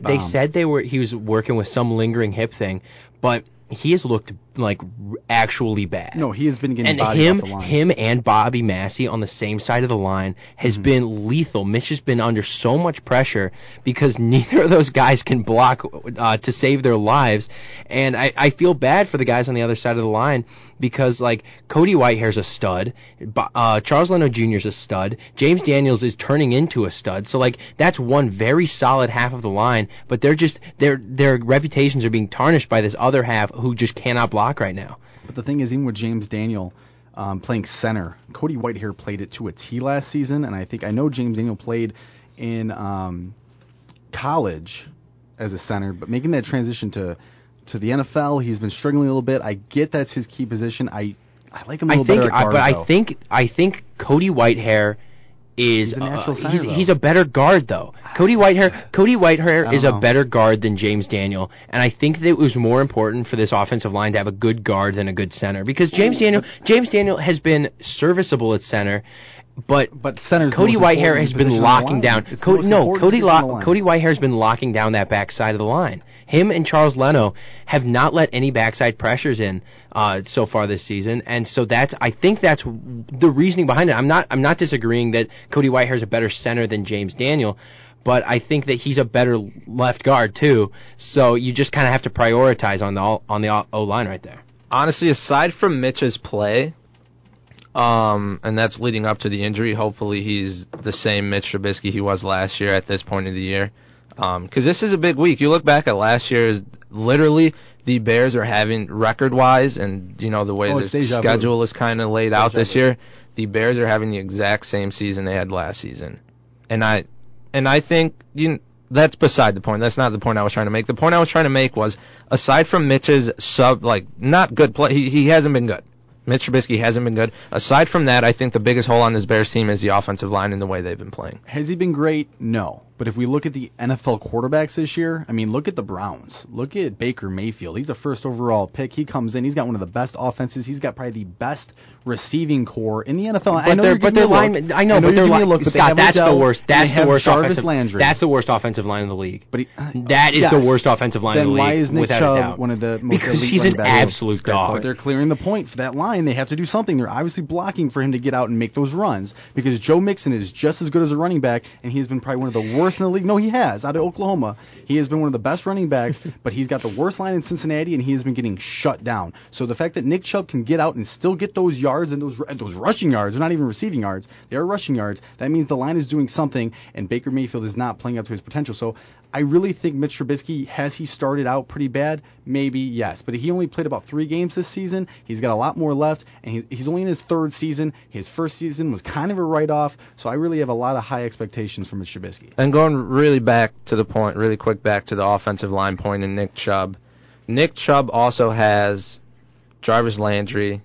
he was working with some lingering hip thing, but he has looked like actually bad. No, he has been getting bodied off the line. Him and Bobby Massey on the same side of the line has been lethal. Mitch has been under so much pressure because neither of those guys can block to save their lives. And I feel bad for the guys on the other side of the line because, like, Cody Whitehair's a stud. Charles Leno Jr. is a stud. James Daniels is turning into a stud. So, like, that's one very solid half of the line, but their reputations are being tarnished by this other half who just cannot block right now. But the thing is, even with James Daniel playing center, Cody Whitehair played it to a T last season, and I know James Daniel played in college as a center, but making that transition to the NFL, he's been struggling a little bit. I get that's his key position. I like him a little better at guard, but I think Cody Whitehair is he's a natural center, he's a better guard though. Cody Whitehair is a better guard than James Daniel, and I think that it was more important for this offensive line to have a good guard than a good center, because James Daniel has been serviceable at center, but Cody Whitehair has been locking down. Cody Whitehair has been locking down that backside of the line. Him and Charles Leno have not let any backside pressures in so far this season, and so I think that's the reasoning behind it. I'm not disagreeing that Cody Whitehair is a better center than James Daniel, but I think that he's a better left guard too. So you just kind of have to prioritize on the O line right there. Honestly, aside from Mitch's play, and that's leading up to the injury, hopefully he's the same Mitch Trubisky he was last year at this point of the year. Because this is a big week. You look back at last year, literally the Bears are having record-wise, and the way the schedule is kind of laid out this year, the Bears are having the exact same season they had last season. And I think that's beside the point. That's not the point I was trying to make. The point I was trying to make was, aside from Mitch's not good play, he hasn't been good. Mitch Trubisky hasn't been good. Aside from that, I think the biggest hole on this Bears team is the offensive line and the way they've been playing. Has he been great? No. But if we look at the NFL quarterbacks this year, I mean, look at the Browns. Look at Baker Mayfield. He's a first overall pick. He comes in. He's got one of the best offenses. He's got probably the best receiving core in the NFL. But their linemen, I know, but their line, Scott, that's the worst. That's the worst offensive. Landry. That's the worst offensive line in the league. But that is the worst offensive line in the league. Then why is Nick without Chubb a doubt. one of the most Because elite he's an running backs? absolute dog. But they're clearing the point for that line. They have to do something. They're obviously blocking for him to get out and make those runs because Joe Mixon is just as good as a running back, and he has been probably one of the worst in the league. No, he has. Out of Oklahoma, he has been one of the best running backs, but he's got the worst line in Cincinnati, and he has been getting shut down. So the fact that Nick Chubb can get out and still get those yards and those rushing yards, they're not even receiving yards, they are rushing yards, that means the line is doing something, and Baker Mayfield is not playing up to his potential. So I really think Mitch Trubisky, has he started out pretty bad? Maybe, yes. But he only played about 3 games this season. He's got a lot more left, and he's only in his 3rd season. His first season was kind of a write-off, so I really have a lot of high expectations for Mitch Trubisky. And going really back to the point, really quick back to the offensive line point and Nick Chubb. Nick Chubb also has Jarvis Landry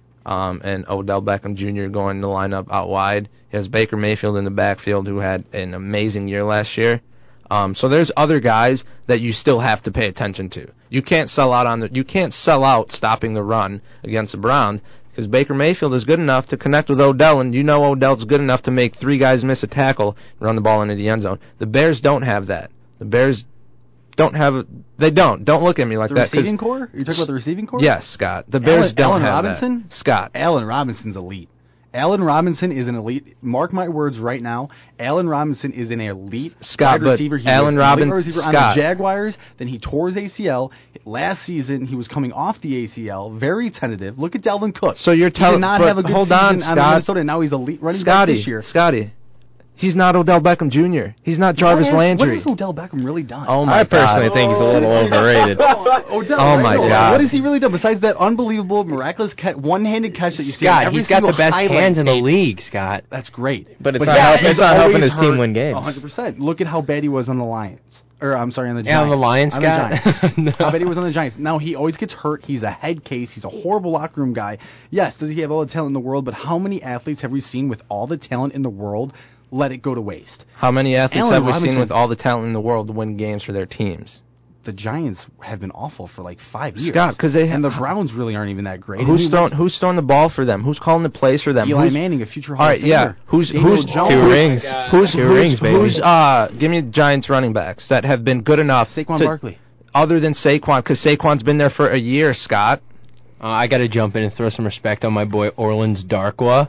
and Odell Beckham Jr. going to line up out wide. He has Baker Mayfield in the backfield, who had an amazing year last year. So there's other guys that you still have to pay attention to. You can't sell out stopping the run against the Browns because Baker Mayfield is good enough to connect with Odell, and you know Odell's good enough to make 3 guys miss a tackle and run the ball into the end zone. The Bears don't have that. The Bears don't have. They don't. Don't look at me like that. The receiving core? Are you talking about the receiving core? Yes, Scott. The Bears don't Allen have Robinson? that. Scott. Allen Robinson's elite. Allen Robinson is an elite. Mark my words right now. Allen Robinson is an elite Scott, wide receiver. He Allen was an elite Robinson, receiver on the Jaguars. Then he tore his ACL. Last season, he was coming off the ACL, very tentative. Look at Dalvin Cook. So you're telling, he did not have a good hold season on, out Scott. of Minnesota, and now he's elite running back this year. Scotty. He's not Odell Beckham Jr. He's not Jarvis Landry. What has Odell Beckham really done? Oh my I personally think he's a little overrated. Odell, oh my God! What has he really done besides that unbelievable, miraculous one-handed catch that you see? Scott, he's got the best hands in the league, Scott. That's great. But it's not helping his team win games. 100%. Look at how bad he was on the Lions. Or I'm sorry, on the Giants. Yeah, on the Lions, Scott. No. How bad he was on the Giants. Now he always gets hurt. He's a head case. He's a horrible locker room guy. Yes, does he have all the talent in the world? But how many athletes have we seen with all the talent in the world let it go to waste? How many athletes Allen have we Robinson, seen with all the talent in the world win games for their teams? The Giants have been awful for like 5 years. Scott, because and the Browns really aren't even that great. Who's throwing the ball for them? Who's calling the plays for them? Eli Manning, a future Hall all right, of Famer. yeah. Who's 2 rings? Two rings, baby. Who's give me the Giants running backs that have been good enough? Saquon Barkley. Other than Saquon, because Saquon's been there for a year, Scott. I got to jump in and throw some respect on my boy Orleans Darkwa.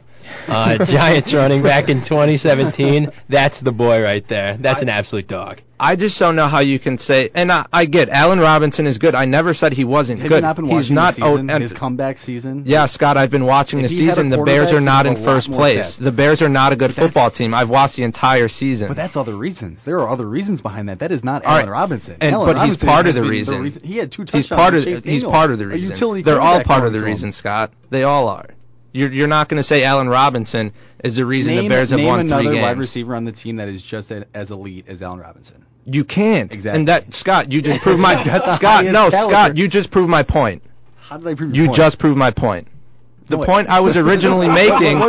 Giants running back in 2017. That's the boy right there. That's an absolute dog. I just don't know how you can say, and I get Allen Robinson is good. I never said he wasn't Have good. You not been watching He's not the season, his comeback season. Yeah, Scott, I've been watching the season. The Bears are not in first place. The Bears are not a good football team. I've watched the entire season. But that's other reasons. There are other reasons behind that. That is not Allen Robinson. But he's part of the reason. He had 2 touchdowns. He's part of the reason. They're all part of the reason, Scott. They all are. You're not going to say Allen Robinson is the reason the Bears have won 3 games. Name another wide receiver on the team that is just as elite as Allen Robinson. You can't. Exactly. And that, Scott, you just proved my Scott, you just proved my point. How did I prove your point? You just proved my point. The point I was originally making,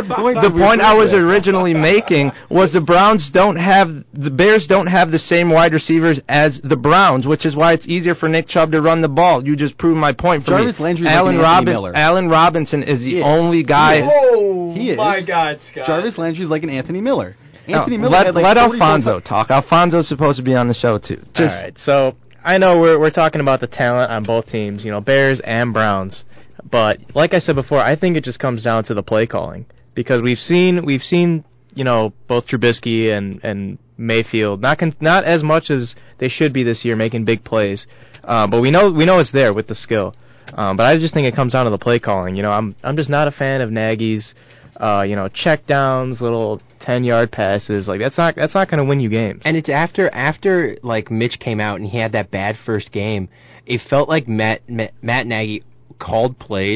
was the Bears don't have the same wide receivers as the Browns, which is why it's easier for Nick Chubb to run the ball. You just proved my point for Jarvis me. Landry is like Anthony Miller. Allen Robinson is the only guy. He is. My God, Scott. Jarvis Landry is like an Anthony Miller. Anthony Miller let let Alfonso talk. Alfonso's supposed to be on the show too. All right, so I know we're talking about the talent on both teams, Bears and Browns. But like I said before, I think it just comes down to the play calling because we've seen both Trubisky and Mayfield not as much as they should be this year making big plays, but we know it's there with the skill. But I just think it comes down to the play calling. I'm just not a fan of Nagy's check downs, little 10-yard passes. Like that's not going to win you games. And it's after like Mitch came out and he had that bad first game, it felt like Matt Nagy called plays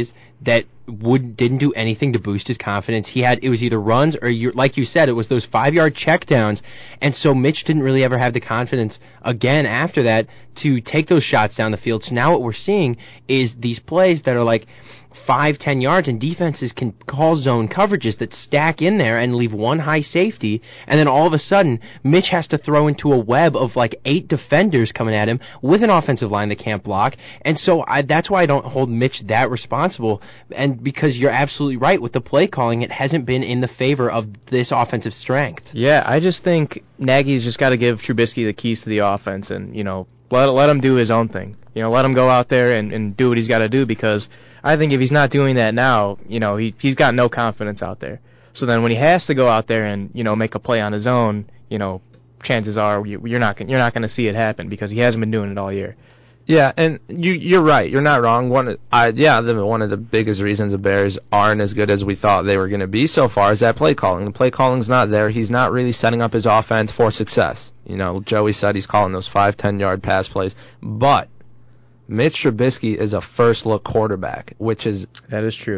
that didn't do anything to boost his confidence. It was either runs or, like you said, it was those 5-yard checkdowns, and so Mitch didn't really ever have the confidence again after that to take those shots down the field. So now what we're seeing is these plays that are like 5-10 yards, and defenses can call zone coverages that stack in there and leave one high safety, and then all of a sudden Mitch has to throw into a web of like 8 defenders coming at him with an offensive line that can't block. And so that's why I don't hold Mitch that responsible, and because you're absolutely right with the play calling, it hasn't been in the favor of this offensive strength. Yeah, I just think Nagy's just got to give Trubisky the keys to the offense, and let him do his own thing. Let him go out there and do what he's got to do, because I think if he's not doing that now, he's got no confidence out there. So then when he has to go out there and make a play on his own, chances are you're not going to see it happen, because he hasn't been doing it all year. Yeah, and you're right. You're not wrong. One of the biggest reasons the Bears aren't as good as we thought they were going to be so far is that play calling. The play calling's not there. He's not really setting up his offense for success. Joey said he's calling those 5-10 yard pass plays, but Mitch Trubisky is a first look quarterback, that is true.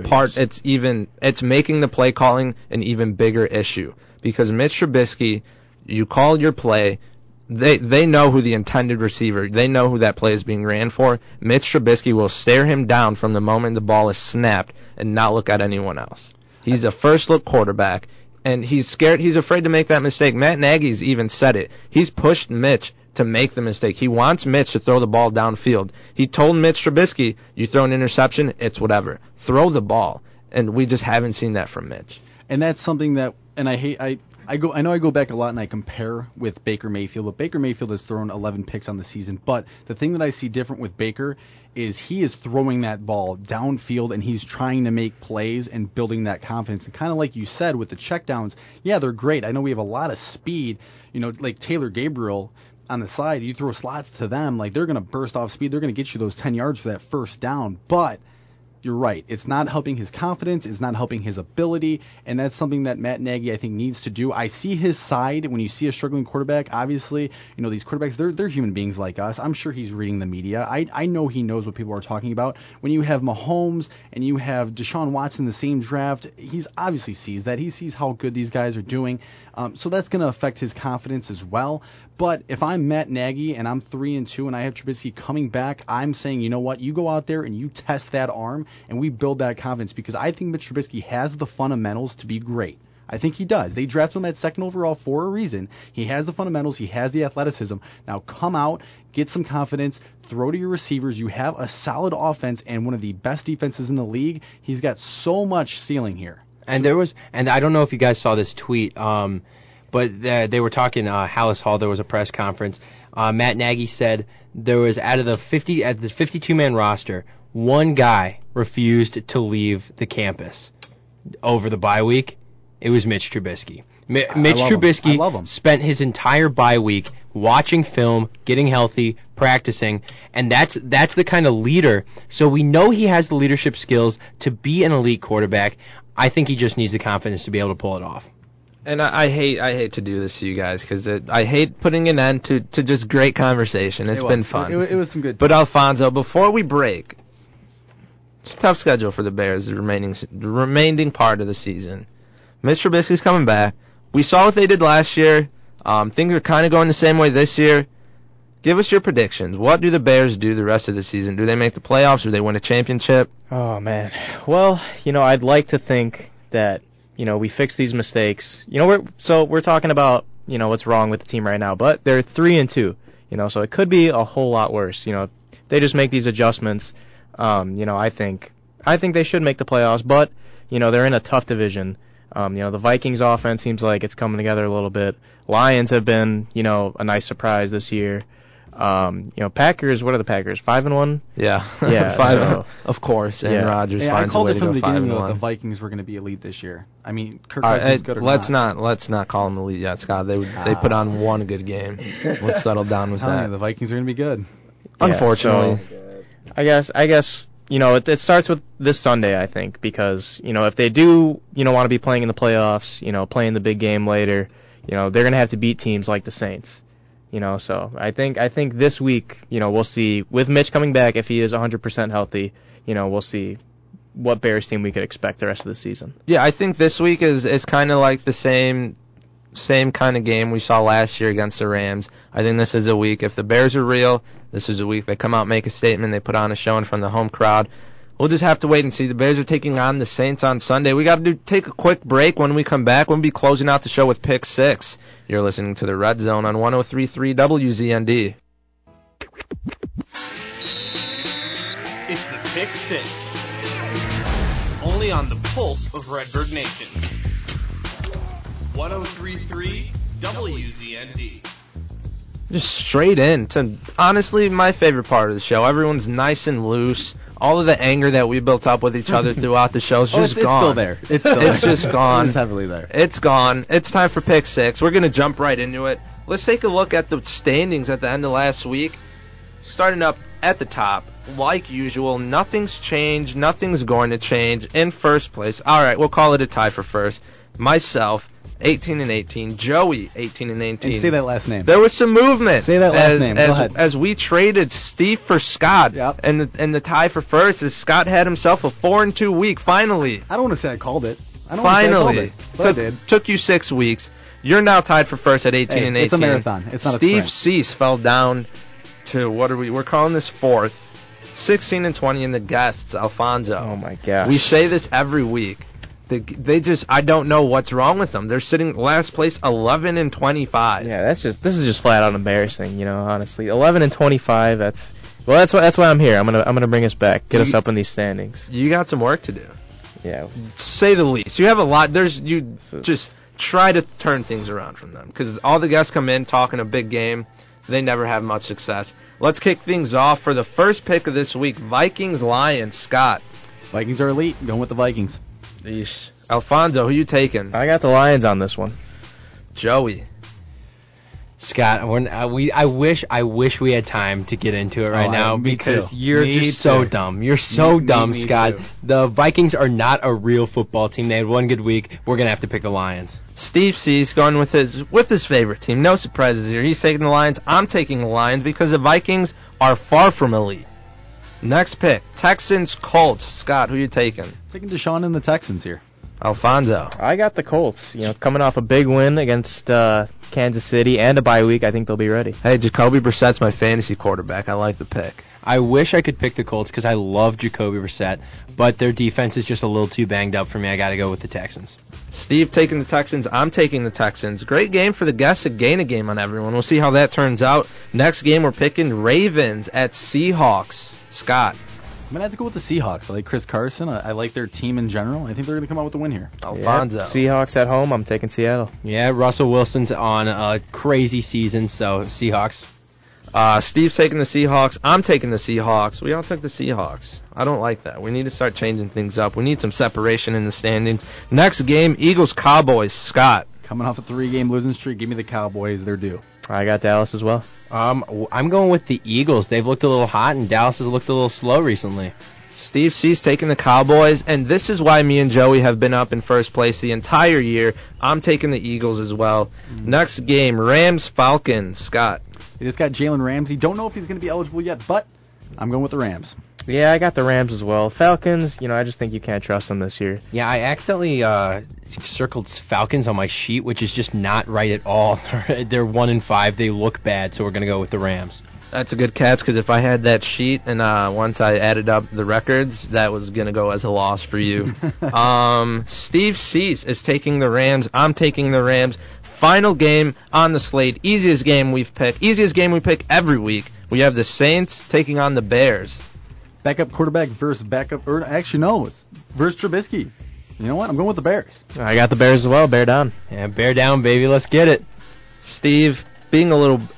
It's making the play calling an even bigger issue, because Mitch Trubisky, you call your play. They know who the intended receiver, they know who that play is being ran for. Mitch Trubisky will stare him down from the moment the ball is snapped and not look at anyone else. He's a first-look quarterback, and he's scared. He's afraid to make that mistake. Matt Nagy's even said it. He's pushed Mitch to make the mistake. He wants Mitch to throw the ball downfield. He told Mitch Trubisky, you throw an interception, it's whatever. Throw the ball. And we just haven't seen that from Mitch. And that's something that, and I know I go back a lot and I compare with Baker Mayfield, but Baker Mayfield has thrown 11 picks on the season. But the thing that I see different with Baker is he is throwing that ball downfield, and he's trying to make plays and building that confidence. And kind of like you said with the checkdowns, yeah, they're great. I know we have a lot of speed, like Taylor Gabriel on the side. You throw slots to them, like they're going to burst off speed. They're going to get you those 10 yards for that first down. But you're right. It's not helping his confidence. It's not helping his ability, and that's something that Matt Nagy, I think, needs to do. I see his side when you see a struggling quarterback. Obviously, these quarterbacks, they're human beings like us. I'm sure he's reading the media. I know he knows what people are talking about. When you have Mahomes and you have Deshaun Watson in the same draft, he's obviously sees that. He sees how good these guys are doing. So that's going to affect his confidence as well. But if I'm Matt Nagy and I'm 3-2 and I have Trubisky coming back, I'm saying, you know what? You go out there and you test that arm and we build that confidence, because I think Mitch Trubisky has the fundamentals to be great. I think he does. They drafted him at 2nd overall for a reason. He has the fundamentals. He has the athleticism. Now come out, get some confidence, throw to your receivers. You have a solid offense and one of the best defenses in the league. He's got so much ceiling here. And I don't know if you guys saw this tweet, but they were talking Hallis Hall. There was a press conference. Matt Nagy said there was out of the 52-man roster, one guy refused to leave the campus over the bye week. It was Mitch Trubisky. Mitch Trubisky spent his entire bye week watching film, getting healthy, practicing, and that's the kind of leader. So we know he has the leadership skills to be an elite quarterback. I think he just needs the confidence to be able to pull it off. And I hate to do this to you guys, because I hate putting an end to just great conversation. It's been fun. It was some good. But Alfonso, before we break, it's a tough schedule for the Bears the remaining part of the season. Mitch Trubisky's coming back. We saw what they did last year. Things are kind of going the same way this year. Give us your predictions. What do the Bears do the rest of the season? Do they make the playoffs? Do they win a championship? Oh, man. Well, I'd like to think that we fix these mistakes. We're talking about, what's wrong with the team right now, but they're 3-2, so it could be a whole lot worse. They just make these adjustments. I think they should make the playoffs, but, they're in a tough division. The Vikings offense seems like it's coming together a little bit. Lions have been, a nice surprise this year. Packers, what are the Packers? 5-1? Yeah. Yeah. 5, of course. Aaron Rodgers finds a way to go 5-1. I called it from the beginning that the Vikings were going to be elite this year. I mean, Kirk Cousins good or let's not. Let's not call them elite yet, Scott. They put on one good game. Let's settle down with that. The Vikings are going to be good. Unfortunately. Yeah, so I guess it starts with this Sunday, I think, because if they do want to be playing in the playoffs, playing the big game later, they're going to have to beat teams like the Saints. So I think this week, we'll see, with Mitch coming back, if he is 100% healthy, we'll see what Bears team we could expect the rest of the season. Yeah, I think this week is kind of like the same kind of game we saw last year against the Rams. I think this is a week, if the Bears are real, this is a week they come out, make a statement, they put on a show in front of the home crowd. We'll just have to wait and see. The Bears are taking on the Saints on Sunday. We got to take a quick break. When we come back, we'll be closing out the show with Pick 6. You're listening to the Red Zone on 103.3 WZND. It's the Pick 6. Only on the pulse of Redbird Nation. 103.3 WZND. Just straight in to, honestly, my favorite part of the show. Everyone's nice and loose. All of the anger that we built up with each other throughout the show is just gone. It's still there. It's just gone. It's heavily there. It's gone. It's time for Pick 6. We're going to jump right into it. Let's take a look at the standings at the end of last week. Starting up at the top, like usual, nothing's changed. Nothing's going to change. In first place, all right, we'll call it a tie for first. Myself, 18-18. Joey, 18-18. And say that last name. There was some movement. Say that last name. Go ahead. As we traded Steve for Scott. Yep. And the tie for first is Scott had himself a 4-2 week. Finally. I don't want to say I called it. Finally. But I did. Took you 6 weeks. You're now tied for first at 18-18. It's a marathon. It's not Steve a sprint. Cease fell down to, we're calling this fourth. 16-20 in the guests, Alfonso. Oh my gosh. We say this every week. They just, I don't know what's wrong with them. They're sitting last place, 11-25. Yeah, this is just flat out embarrassing, honestly. 11-25, that's why I'm here. I'm gonna bring us back, get us up in these standings. You got some work to do. Yeah. Say the least. You have a lot. Just try to turn things around from them, because all the guests come in talking a big game. They never have much success. Let's kick things off for the first pick of this week. Vikings-Lions. Scott. Vikings are elite. Going with the Vikings. Eesh. Alfonso, who you taking? I got the Lions on this one. Joey. Scott, I wish we had time to get into it right now because you're just so dumb. You're so dumb, Scott. Too. The Vikings are not a real football team. They had one good week. We're gonna have to pick the Lions. Steve Cease going with his favorite team. No surprises here. He's taking the Lions. I'm taking the Lions because the Vikings are far from elite. Next pick, Texans-Colts. Scott, who you taking? Taking Deshaun and the Texans here. Alfonso. I got the Colts. Coming off a big win against Kansas City and a bye week, I think they'll be ready. Hey, Jacoby Brissett's my fantasy quarterback. I like the pick. I wish I could pick the Colts because I love Jacoby Brissett, but their defense is just a little too banged up for me. I got to go with the Texans. Steve taking the Texans. I'm taking the Texans. Great game for the guests to gain a game on everyone. We'll see how that turns out. Next game, we're picking Ravens at Seahawks. Scott. I'm going to have to go with the Seahawks. I like Chris Carson. I like their team in general. I think they're going to come out with a win here. Alfonso. Yep. Seahawks at home. I'm taking Seattle. Yeah, Russell Wilson's on a crazy season, so Seahawks. Steve's taking the Seahawks. I'm taking the Seahawks. We all took the Seahawks. I don't like that. We need to start changing things up. We need some separation in the standings. Next game, Eagles-Cowboys. Scott. Coming off a 3-game losing streak, give me the Cowboys. They're due. I got Dallas as well. I'm going with the Eagles. They've looked a little hot, and Dallas has looked a little slow recently. Steve C's taking the Cowboys, and this is why me and Joey have been up in first place the entire year. I'm taking the Eagles as well. Next game, Rams-Falcons. Scott. They just got Jalen Ramsey. Don't know if he's going to be eligible yet, but I'm going with the Rams. Yeah, I got the Rams as well. Falcons, I just think you can't trust them this year. Yeah, I accidentally circled Falcons on my sheet, which is just not right at all. They're 1-5. They look bad, so we're going to go with the Rams. That's a good catch, because if I had that sheet and once I added up the records, that was going to go as a loss for you. Steve Cease is taking the Rams. I'm taking the Rams. Final game on the slate. Easiest game we pick every week. We have the Saints taking on the Bears. Backup quarterback versus versus Trubisky. You know what? I'm going with the Bears. I got the Bears as well. Bear down. Yeah, bear down, baby. Let's get it. Steve being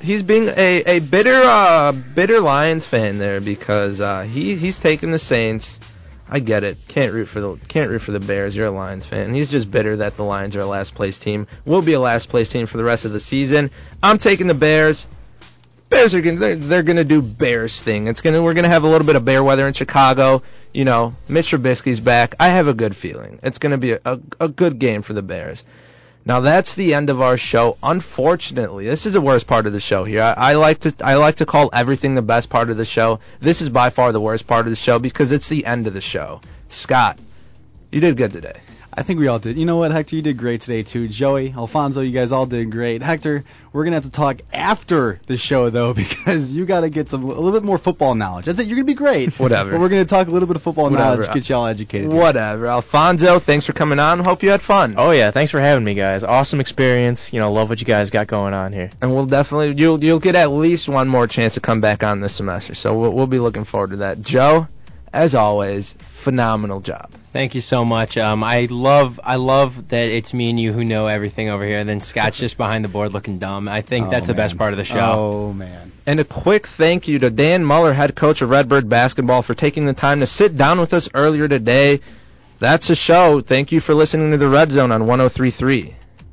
a bitter Lions fan there because he's taking the Saints. I get it. Can't root for the Bears. You're a Lions fan. He's just bitter that the Lions are a last place team. We'll be a last place team for the rest of the season. I'm taking the Bears. Bears are they're gonna do Bears thing. We're gonna have a little bit of bear weather in Chicago. Mitch Trubisky's back. I have a good feeling. It's gonna be a good game for the Bears. Now that's the end of our show. Unfortunately, this is the worst part of the show here. I like to call everything the best part of the show. This is by far the worst part of the show because it's the end of the show. Scott, you did good today. I think we all did. You know what, Hector? You did great today, too. Joey, Alfonso, you guys all did great. Hector, we're going to have to talk after the show, though, because you got to get a little bit more football knowledge. That's it. You're going to be great. Whatever. But we're going to talk a little bit of football knowledge, get you all educated. Whatever. Alfonso, thanks for coming on. Hope you had fun. Oh, yeah. Thanks for having me, guys. Awesome experience. Love what you guys got going on here. And we'll definitely, you'll get at least one more chance to come back on this semester, so we'll be looking forward to that. Joe, as always, phenomenal job. Thank you so much. I love that it's me and you who know everything over here, and then Scott's just behind the board looking dumb. I think that's the best part of the show. Oh, man. And a quick thank you to Dan Muller, head coach of Redbird basketball, for taking the time to sit down with us earlier today. That's the show. Thank you for listening to the Red Zone on 103.3.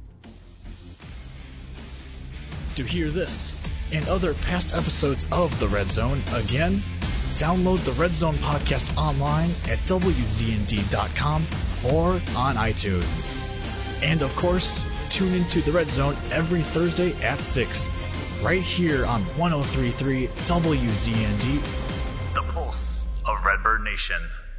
To hear this and other past episodes of the Red Zone, again, download the Red Zone podcast online at WZND.com or on iTunes. And of course, tune into the Red Zone every Thursday at 6, right here on 103.3 WZND, the pulse of Redbird Nation.